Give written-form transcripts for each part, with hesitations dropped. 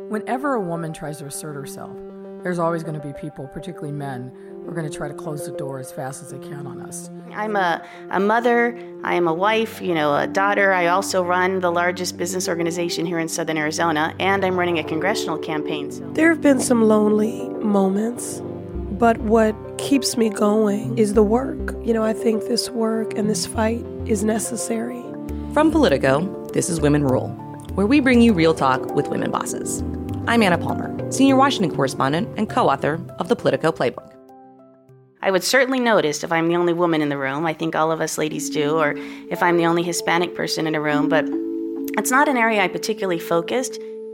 Whenever a woman tries to assert herself, there's always going to be people, particularly men, who are going to try to close the door as fast as they can on us. I'm a mother, I am a wife, a daughter. I also run the largest business organization here in Southern Arizona, and I'm running a congressional campaign. There have been some lonely moments, but what keeps me going is the work. I think this work and this fight is necessary. From Politico, this is Women Rule, where we bring you real talk with women bosses. I'm Anna Palmer, senior Washington correspondent and co-author of the Politico Playbook. I would certainly notice if I'm the only woman in the room. I think all of us ladies do, or if I'm the only Hispanic person in a room, but it's not an area I particularly focused.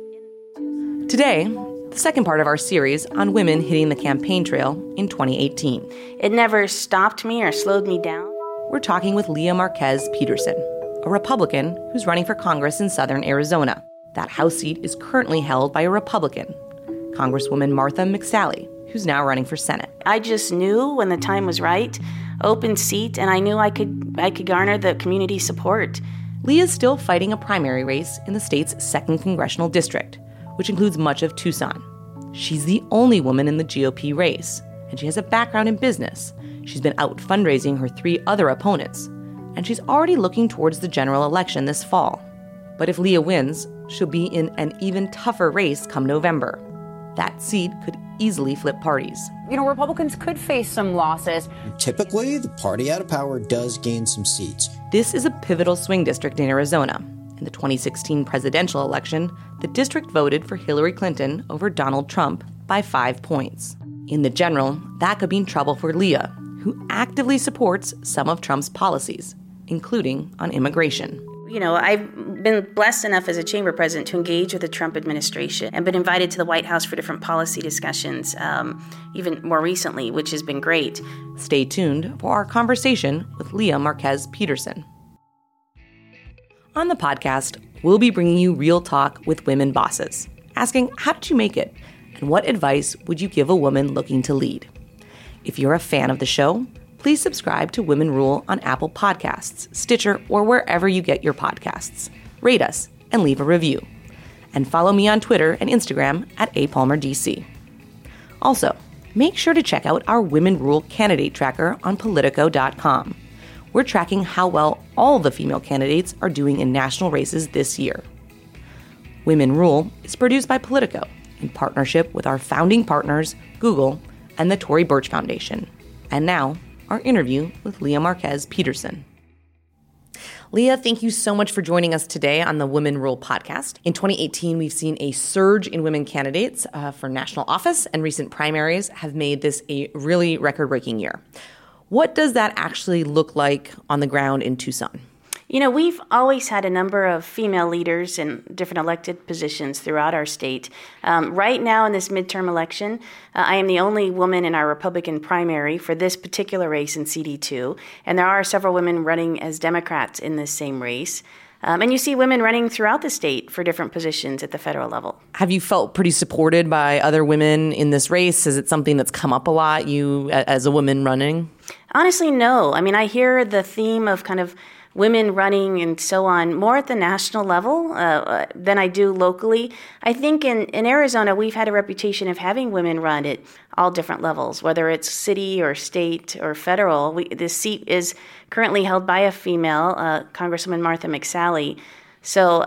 Today, the second part of our series on women hitting the campaign trail in 2018. It never stopped me or slowed me down. We're talking with Leah Marquez Peterson, a Republican who's running for Congress in Southern Arizona. That House seat is currently held by a Republican, Congresswoman Martha McSally, who's now running for Senate. I just knew when the time was right, open seat, and I knew I could garner the community support. Leah's still fighting a primary race in the state's 2nd Congressional District, which includes much of Tucson. She's the only woman in the GOP race, and she has a background in business. She's been out fundraising her 3 other opponents, and she's already looking towards the general election this fall. But if Leah wins, she'll be in an even tougher race come November. That seat could easily flip parties. Republicans could face some losses. Typically, the party out of power does gain some seats. This is a pivotal swing district in Arizona. In the 2016 presidential election, the district voted for Hillary Clinton over Donald Trump by 5 points. In the general, that could mean trouble for Leah, who actively supports some of Trump's policies, including on immigration. I've been blessed enough as a chamber president to engage with the Trump administration and been invited to the White House for different policy discussions, even more recently, which has been great. Stay tuned for our conversation with Leah Marquez Peterson. On the podcast, we'll be bringing you real talk with women bosses, asking how did you make it, and what advice would you give a woman looking to lead? If you're a fan of the show, please subscribe to Women Rule on Apple Podcasts, Stitcher, or wherever you get your podcasts. Rate us and leave a review. And follow me on Twitter and Instagram at apalmerdc. Also, make sure to check out our Women Rule candidate tracker on Politico.com. We're tracking how well all the female candidates are doing in national races this year. Women Rule is produced by Politico in partnership with our founding partners, Google and the Tory Burch Foundation. And now, our interview with Leah Marquez Peterson. Leah, thank you so much for joining us today on the Women Rule podcast. In 2018, we've seen a surge in women candidates for national office, and recent primaries have made this a really record-breaking year. What does that actually look like on the ground in Tucson? We've always had a number of female leaders in different elected positions throughout our state. Right now in this midterm election, I am the only woman in our Republican primary for this particular race in CD2, and there are several women running as Democrats in this same race. And you see women running throughout the state for different positions at the federal level. Have you felt pretty supported by other women in this race? Is it something that's come up a lot, you as a woman running? Honestly, no. I hear the theme of kind of women running and so on more at the national level than I do locally. I think in Arizona, we've had a reputation of having women run at all different levels, whether it's city or state or federal. This seat is currently held by a female, Congresswoman Martha McSally. So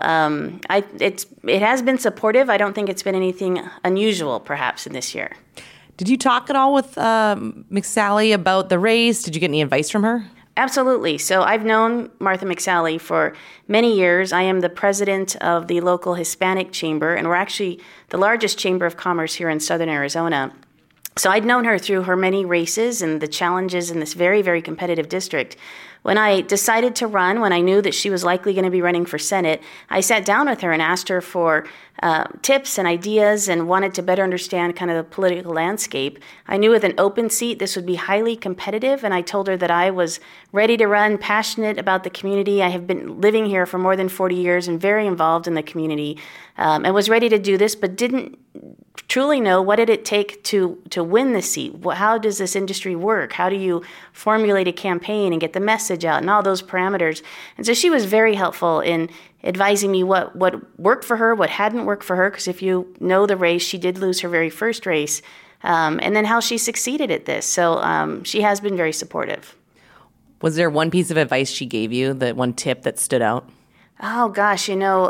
it has been supportive. I don't think it's been anything unusual, perhaps, in this year. Did you talk at all with McSally about the race? Did you get any advice from her? Absolutely. So I've known Martha McSally for many years. I am the president of the local Hispanic chamber, and we're actually the largest chamber of commerce here in Southern Arizona. So I'd known her through her many races and the challenges in this very, very competitive district. When I decided to run, when I knew that she was likely going to be running for Senate, I sat down with her and asked her for tips and ideas and wanted to better understand kind of the political landscape. I knew with an open seat this would be highly competitive, and I told her that I was ready to run, passionate about the community. I have been living here for more than 40 years and very involved in the community, and was ready to do this, but didn't truly know what did it take to win the seat? How does this industry work? How do you formulate a campaign and get the message out and all those parameters? And so she was very helpful in advising me what worked for her, what hadn't worked for her, because if you know the race, she did lose her very first race, and then how she succeeded at this. So she has been very supportive. Was there one piece of advice she gave you, that one tip that stood out? Oh, gosh,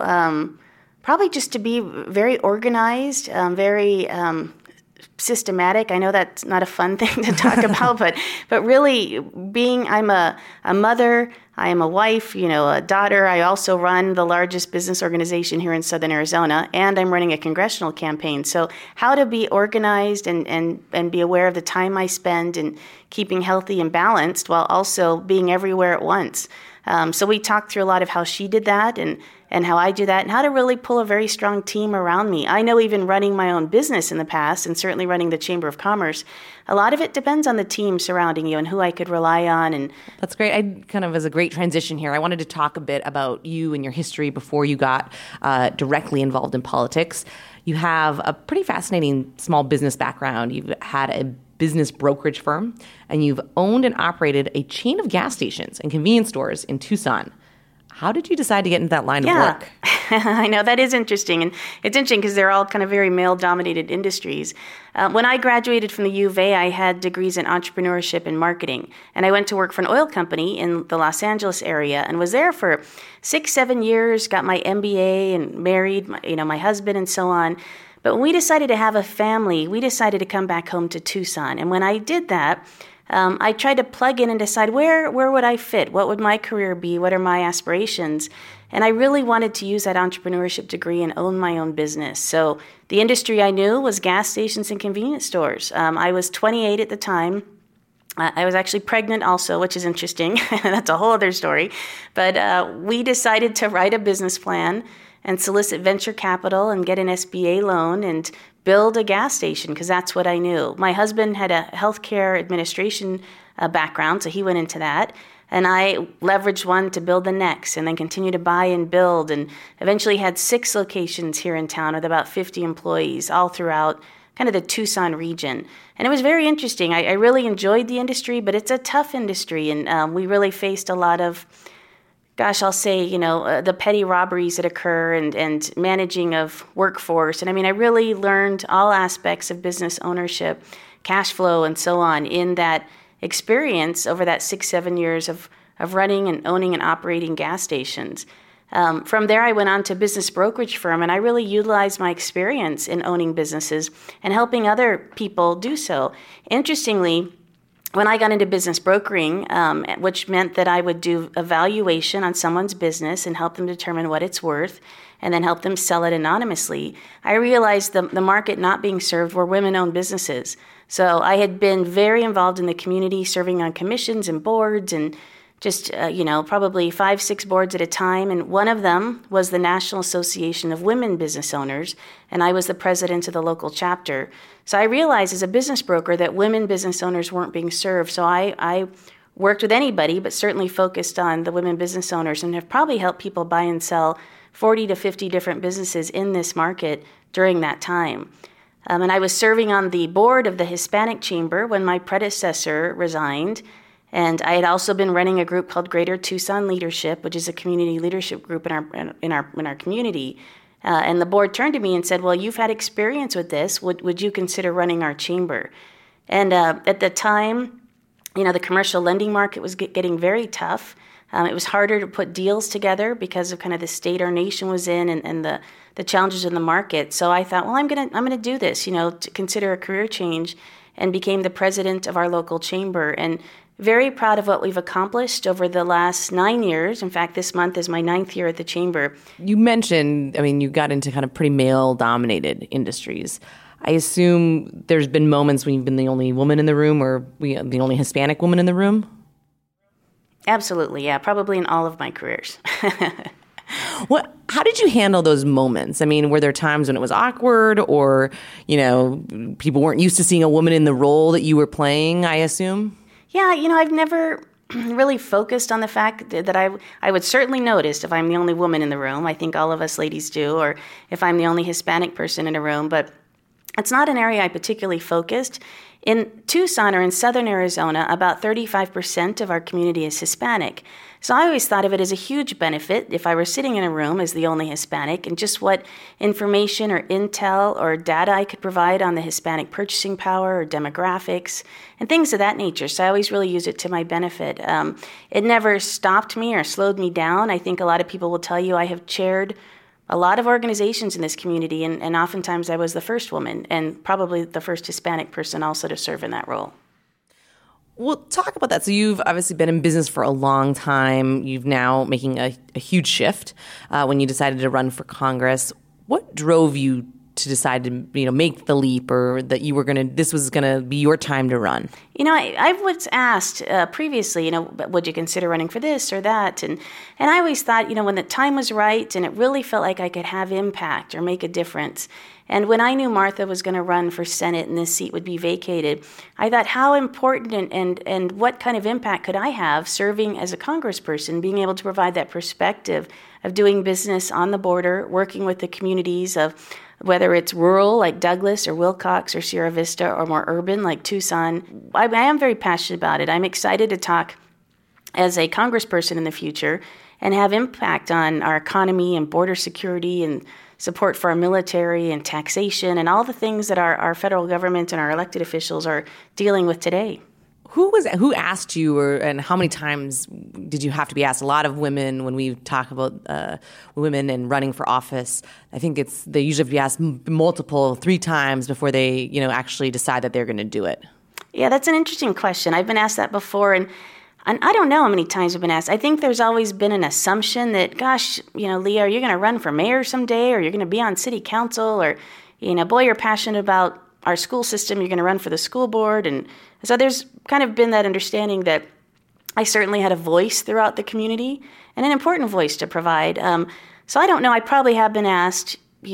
probably just to be very organized, very systematic. I know that's not a fun thing to talk about, but really I'm a mother, I am a wife, a daughter. I also run the largest business organization here in Southern Arizona, and I'm running a congressional campaign. So how to be organized and be aware of the time I spend and keeping healthy and balanced while also being everywhere at once. So we talked through a lot of how she did that and how I do that and how to really pull a very strong team around me. I know even running my own business in the past and certainly running the Chamber of Commerce, a lot of it depends on the team surrounding you and who I could rely on. And that's great. I kind of, as a great transition here, I wanted to talk a bit about you and your history before you got directly involved in politics. You have a pretty fascinating small business background. You've had a business brokerage firm, and you've owned and operated a chain of gas stations and convenience stores in Tucson. How did you decide to get into that line of work? I know, that is interesting. And it's interesting because they're all kind of very male-dominated industries. When I graduated from the U of A, I had degrees in entrepreneurship and marketing. And I went to work for an oil company in the Los Angeles area and was there for 6-7 years, got my MBA and married my husband and so on. But when we decided to have a family, we decided to come back home to Tucson. And when I did that, I tried to plug in and decide where would I fit? What would my career be? What are my aspirations? And I really wanted to use that entrepreneurship degree and own my own business. So the industry I knew was gas stations and convenience stores. I was 28 at the time. I was actually pregnant also, which is interesting. That's a whole other story. But we decided to write a business plan and solicit venture capital and get an SBA loan and build a gas station, because that's what I knew. My husband had a healthcare administration background, so he went into that. And I leveraged one to build the next and then continue to buy and build, and eventually had 6 locations here in town with about 50 employees all throughout kind of the Tucson region. And it was very interesting. I really enjoyed the industry, but it's a tough industry, and we really faced a lot of I'll say, the petty robberies that occur and managing of workforce. And I really learned all aspects of business ownership, cash flow, and so on in that experience over that 6-7 years of running and owning and operating gas stations. From there, I went on to a business brokerage firm, and I really utilized my experience in owning businesses and helping other people do so. Interestingly, when I got into business brokering, which meant that I would do evaluation on someone's business and help them determine what it's worth and then help them sell it anonymously, I realized the market not being served were women-owned businesses. So I had been very involved in the community, serving on commissions and boards and just, probably 5-6 boards at a time. And one of them was the National Association of Women Business Owners, and I was the president of the local chapter. So I realized as a business broker that women business owners weren't being served. So I worked with anybody, but certainly focused on the women business owners, and have probably helped people buy and sell 40 to 50 different businesses in this market during that time. And I was serving on the board of the Hispanic Chamber when my predecessor resigned. And I had also been running a group called Greater Tucson Leadership, which is a community leadership group in our community. And the board turned to me and said, "Well, you've had experience with this. Would you consider running our chamber?" And at the time, the commercial lending market was getting very tough. It was harder to put deals together because of kind of the state our nation was in and the challenges in the market. So I thought, well, I'm gonna do this, to consider a career change, and became the president of our local chamber. And very proud of what we've accomplished over the last 9 years. In fact, this month is my 9th year at the chamber. You mentioned, you got into kind of pretty male-dominated industries. I assume there's been moments when you've been the only woman in the room or the only Hispanic woman in the room? Absolutely, yeah. Probably in all of my careers. How did you handle those moments? Were there times when it was awkward or, people weren't used to seeing a woman in the role that you were playing, I assume? Yeah, I've never really focused on the fact that I would certainly notice if I'm the only woman in the room. I think all of us ladies do, or if I'm the only Hispanic person in a room. But it's not an area I particularly focused. In Tucson or in southern Arizona, about 35% of our community is Hispanic. So I always thought of it as a huge benefit if I were sitting in a room as the only Hispanic, and just what information or intel or data I could provide on the Hispanic purchasing power or demographics and things of that nature. So I always really use it to my benefit. It never stopped me or slowed me down. I think a lot of people will tell you I have chaired a lot of organizations in this community, and oftentimes I was the first woman and probably the first Hispanic person also to serve in that role. Well, talk about that. So you've obviously been in business for a long time. You've now making a huge shift when you decided to run for Congress. What drove you to decide to make the leap, or that this was gonna be your time to run? I was asked previously, would you consider running for this or that? And I always thought, when the time was right and it really felt like I could have impact or make a difference. And when I knew Martha was going to run for Senate and this seat would be vacated, I thought how important and what kind of impact could I have serving as a congressperson, being able to provide that perspective of doing business on the border, working with the communities of whether it's rural like Douglas or Wilcox or Sierra Vista or more urban like Tucson. I am very passionate about it. I'm excited to talk as a congressperson in the future and have impact on our economy and border security and support for our military and taxation and all the things that our federal government and our elected officials are dealing with today. Who asked you, and how many times did you have to be asked? A lot of women, when we talk about women and running for office, I think they usually have to be asked 3 times before they, actually decide that they're going to do it. Yeah, that's an interesting question. I've been asked that before, and I don't know how many times I've been asked. I think there's always been an assumption that, gosh, Leah, are you going to run for mayor someday, or you're going to be on city council, or, boy, you're passionate about our school system, you're going to run for the school board. And so there's kind of been that understanding that I certainly had a voice throughout the community and an important voice to provide. So I don't know. I probably have been asked,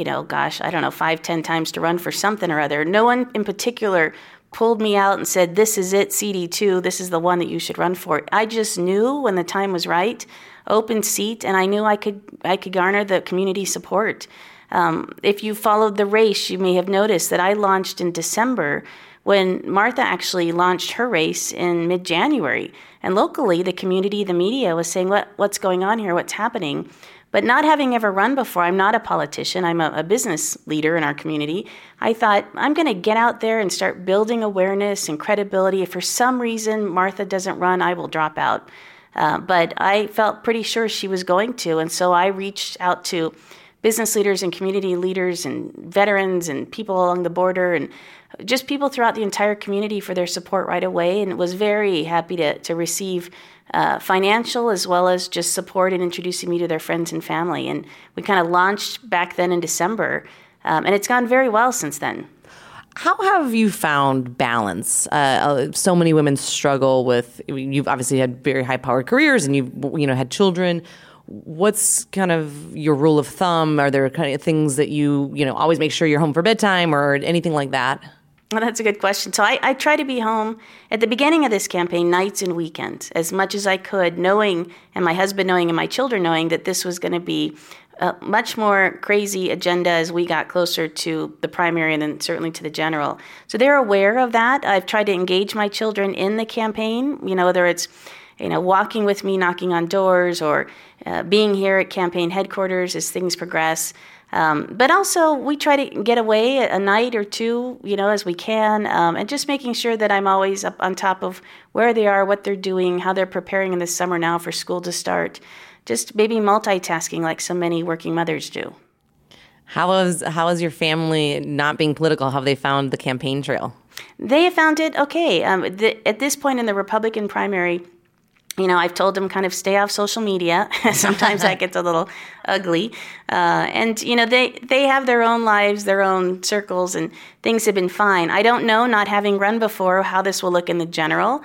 5-10 times to run for something or other. No one in particular pulled me out and said, this is it, CD2, this is the one that you should run for. I just knew when the time was right, open seat, and I knew I could garner the community support. If you followed the race, you may have noticed that I launched in December when Martha actually launched her race in mid-January. And locally, the community, the media was saying, what's going on here? What's happening? But not having ever run before, I'm not a politician. I'm a business leader in our community. I thought, I'm going to get out there and start building awareness and credibility. If for some reason Martha doesn't run, I will drop out. But I felt pretty sure she was going to. And so I reached out to business leaders and community leaders and veterans and people along the border and just people throughout the entire community for their support right away, and was very happy to receive financial as well as just support in introducing me to their friends and family. And we kind of launched back then in December, and it's gone very well since then. How have you found balance? So many women struggle with, you've obviously had very high-powered careers and you've had children. What's kind of your rule of thumb? Are there kind of things that you always make sure you're home for bedtime or anything like that? Well, that's a good question. So I try to be home at the beginning of this campaign, nights and weekends, as much as I could, knowing, and my husband knowing, and my children knowing that this was going to be a much more crazy agenda as we got closer to the primary and then certainly to the general. So they're aware of that. I've tried to engage my children in the campaign, whether it's walking with me, knocking on doors, or being here at campaign headquarters as things progress. But also, we try to get away a night or two, as we can, and just making sure that I'm always up on top of where they are, what they're doing, how they're preparing in the summer now for school to start. Just maybe multitasking like so many working mothers do. How is your family, not being political, how have they found the campaign trail? They have found it okay. At this point in the Republican primary, I've told them kind of stay off social media. Sometimes that gets a little ugly. And they have their own lives, their own circles, and things have been fine. I don't know, not having run before, how this will look in the general.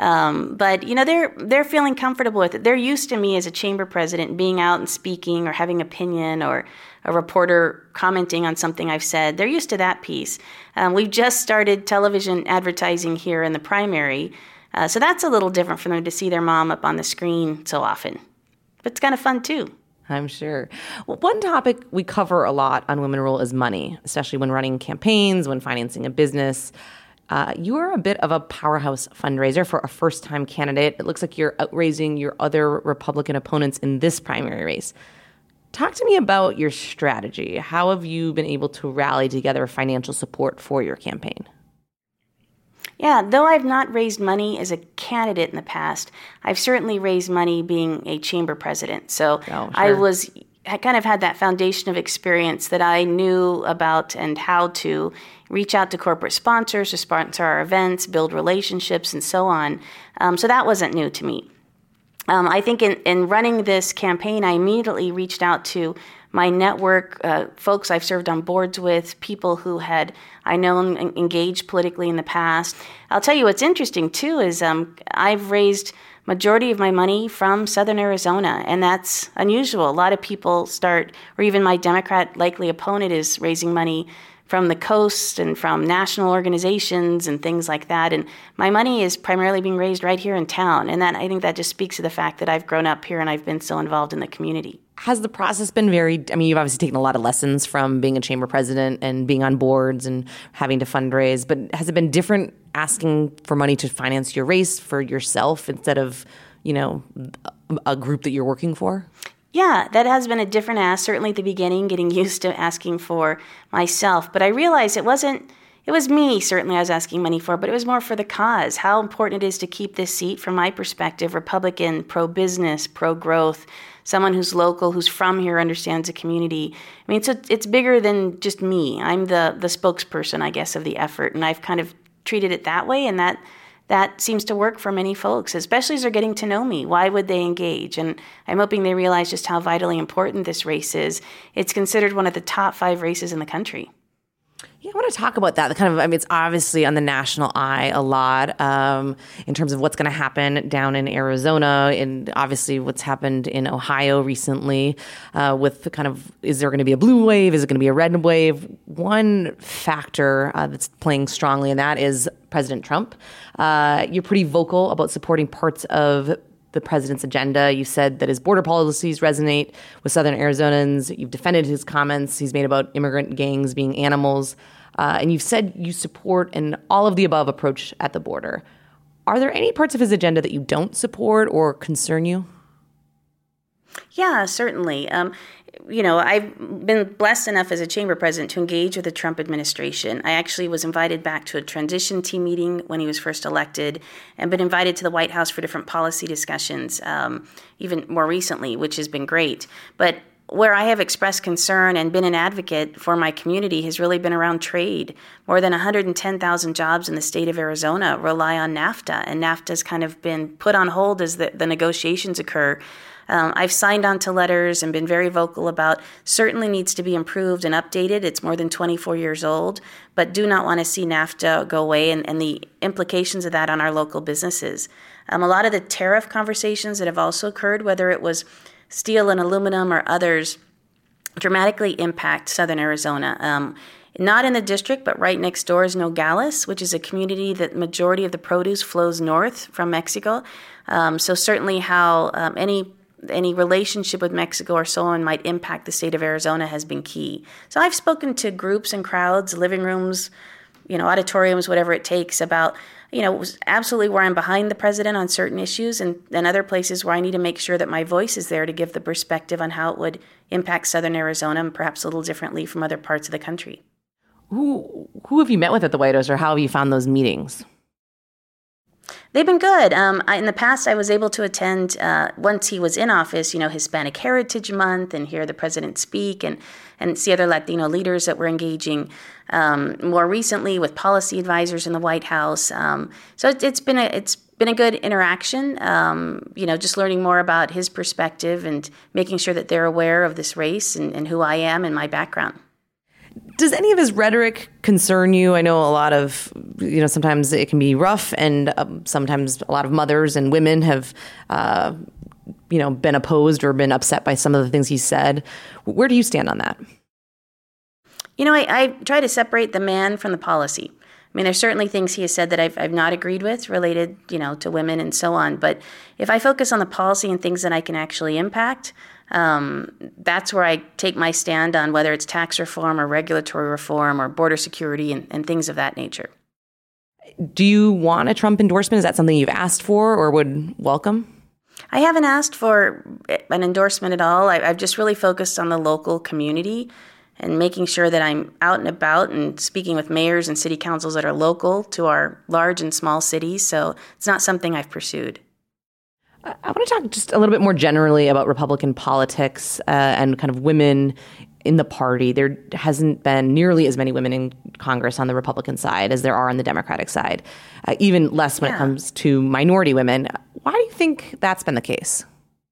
But they're feeling comfortable with it. They're used to me as a chamber president being out and speaking or having opinion or a reporter commenting on something I've said. They're used to that piece. We've just started television advertising here in the primary. So that's a little different for them to see their mom up on the screen so often. But it's kind of fun, too. I'm sure. Well, one topic we cover a lot on Women Rule is money, especially when running campaigns, when financing a business. You are a bit of a powerhouse fundraiser for a first-time candidate. It looks like you're outraising your other Republican opponents in this primary race. Talk to me about your strategy. How have you been able to rally together financial support for your campaign? Yeah, though I've not raised money as a candidate in the past, I've certainly raised money being a chamber president. So sure. I kind of had that foundation of experience that I knew about and how to reach out to corporate sponsors to sponsor our events, build relationships, and so on. So that wasn't new to me. I think in running this campaign, I immediately reached out to my network, folks I've served on boards with, people who I know engaged politically in the past. I'll tell you what's interesting, too, is I've raised majority of my money from Southern Arizona, and that's unusual. A lot of people or even my Democrat likely opponent is raising money from the coast and from national organizations and things like that. And my money is primarily being raised right here in town. And I think that just speaks to the fact that I've grown up here and I've been so involved in the community. Has the process been you've obviously taken a lot of lessons from being a chamber president and being on boards and having to fundraise, but has it been different asking for money to finance your race for yourself instead of, a group that you're working for? Yeah, that has been a different ask, certainly at the beginning, getting used to asking for myself. But I realized it was me, certainly I was asking money for, but it was more for the cause, how important it is to keep this seat from my perspective, Republican, pro-business, pro-growth, someone who's local, who's from here, understands the community. I mean, it's bigger than just me. I'm the spokesperson, I guess, of the effort, and I've kind of treated it that way, and that seems to work for many folks, especially as they're getting to know me. Why would they engage? And I'm hoping they realize just how vitally important this race is. It's considered one of the top 5 races in the country. Yeah, I want to talk about that. It's obviously on the national eye a lot in terms of what's going to happen down in Arizona and obviously what's happened in Ohio recently with is there going to be a blue wave? Is it going to be a red wave? One factor that's playing strongly in that is President Trump. You're pretty vocal about supporting parts of the president's agenda. You said that his border policies resonate with Southern Arizonans. You've defended his comments he's made about immigrant gangs being animals. And you've said you support an all-of-the-above approach at the border. Are there any parts of his agenda that you don't support or concern you? Yeah, certainly. I've been blessed enough as a chamber president to engage with the Trump administration. I actually was invited back to a transition team meeting when he was first elected and been invited to the White House for different policy discussions, even more recently, which has been great. But where I have expressed concern and been an advocate for my community has really been around trade. More than 110,000 jobs in the state of Arizona rely on NAFTA, and NAFTA's kind of been put on hold as the negotiations occur. I've signed on to letters and been very vocal about certainly needs to be improved and updated. It's more than 24 years old, but do not want to see NAFTA go away and the implications of that on our local businesses. A lot of the tariff conversations that have also occurred, whether it was steel and aluminum or others, dramatically impact Southern Arizona. Not in the district, but right next door is Nogales, which is a community that majority of the produce flows north from Mexico. So certainly how any relationship with Mexico or so on might impact the state of Arizona has been key. So I've spoken to groups and crowds, living rooms, auditoriums, whatever it takes about, absolutely where I'm behind the president on certain issues and other places where I need to make sure that my voice is there to give the perspective on how it would impact Southern Arizona and perhaps a little differently from other parts of the country. Who have you met with at the White House, or how have you found those meetings? They've been good. In the past, I was able to attend, once he was in office, Hispanic Heritage Month and hear the president speak and see other Latino leaders that were engaging more recently with policy advisors in the White House. So it's been a good interaction, just learning more about his perspective and making sure that they're aware of this race and who I am and my background. Does any of his rhetoric concern you? I know a lot of, sometimes it can be rough, and sometimes a lot of mothers and women have, been opposed or been upset by some of the things he said. Where do you stand on that? I try to separate the man from the policy. I mean, there's certainly things he has said that I've not agreed with related, to women and so on. But if I focus on the policy and things that I can actually impact, That's where I take my stand on whether it's tax reform or regulatory reform or border security and things of that nature. Do you want a Trump endorsement? Is that something you've asked for or would welcome? I haven't asked for an endorsement at all. I've just really focused on the local community and making sure that I'm out and about and speaking with mayors and city councils that are local to our large and small cities. So it's not something I've pursued. I want to talk just a little bit more generally about Republican politics and kind of women in the party. There hasn't been nearly as many women in Congress on the Republican side as there are on the Democratic side, even less when it comes to minority women. Why do you think that's been the case?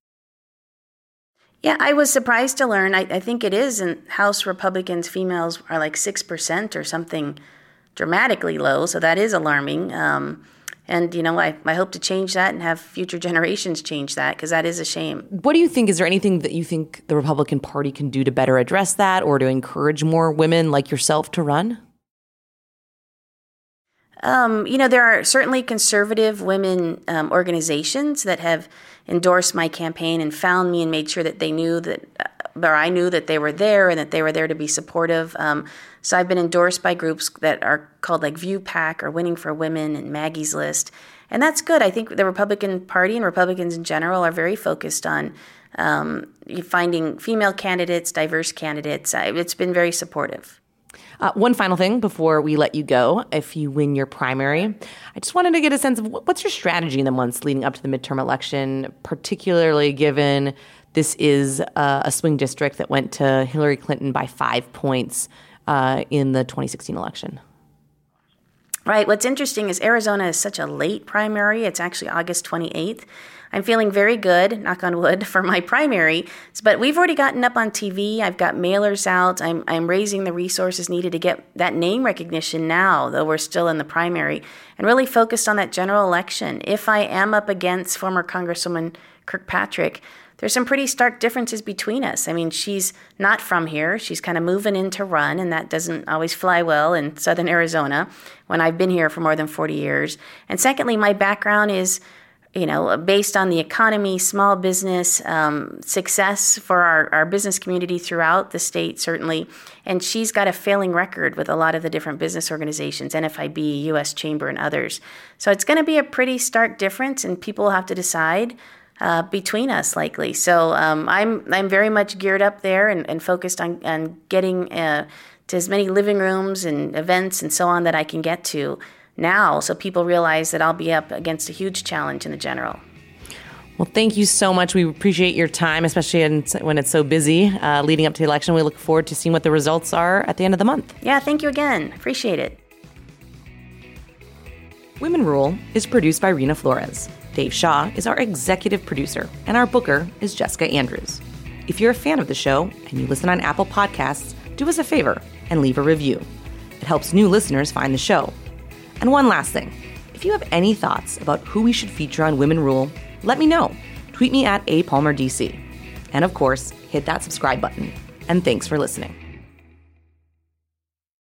Yeah, I was surprised to learn. I think it is. In House Republicans, females are like 6% or something dramatically low. So that is alarming. And, I hope to change that and have future generations change that because that is a shame. What do you think? Is there anything that you think the Republican Party can do to better address that or to encourage more women like yourself to run? There are certainly conservative women organizations that have endorsed my campaign and found me and made sure that they knew that, or I knew that they were there and that they were there to be supportive. So I've been endorsed by groups that are called like View PAC or Winning for Women and Maggie's List. And that's good. I think the Republican Party and Republicans in general are very focused on finding female candidates, diverse candidates. It's been very supportive. One final thing before we let you go, if you win your primary, I just wanted to get a sense of what's your strategy in the months leading up to the midterm election, particularly given this is a swing district that went to Hillary Clinton by 5 points in the 2016 election. Right. What's interesting is Arizona is such a late primary. It's actually August 28th. I'm feeling very good, knock on wood, for my primary. But we've already gotten up on TV. I've got mailers out. I'm raising the resources needed to get that name recognition now, though we're still in the primary, and really focused on that general election. If I am up against former Congresswoman Kirkpatrick, there's some pretty stark differences between us. I mean, she's not from here. She's kind of moving in to run, and that doesn't always fly well in southern Arizona when I've been here for more than 40 years. And secondly, my background is, based on the economy, small business, success for our business community throughout the state, certainly. And she's got a failing record with a lot of the different business organizations, NFIB, U.S. Chamber, and others. So it's going to be a pretty stark difference, and people will have to decide between us, likely. So I'm very much geared up there and focused on getting to as many living rooms and events and so on that I can get to now, so people realize that I'll be up against a huge challenge in the general. Well, thank you so much. We appreciate your time, especially when it's so busy leading up to the election. We look forward to seeing what the results are at the end of the month. Yeah, thank you again. Appreciate it. Women Rule is produced by Rena Flores. Dave Shaw is our executive producer, and our booker is Jessica Andrews. If you're a fan of the show and you listen on Apple Podcasts, do us a favor and leave a review. It helps new listeners find the show. And one last thing, if you have any thoughts about who we should feature on Women Rule, let me know. Tweet me at @APalmerDC. And of course, hit that subscribe button. And thanks for listening.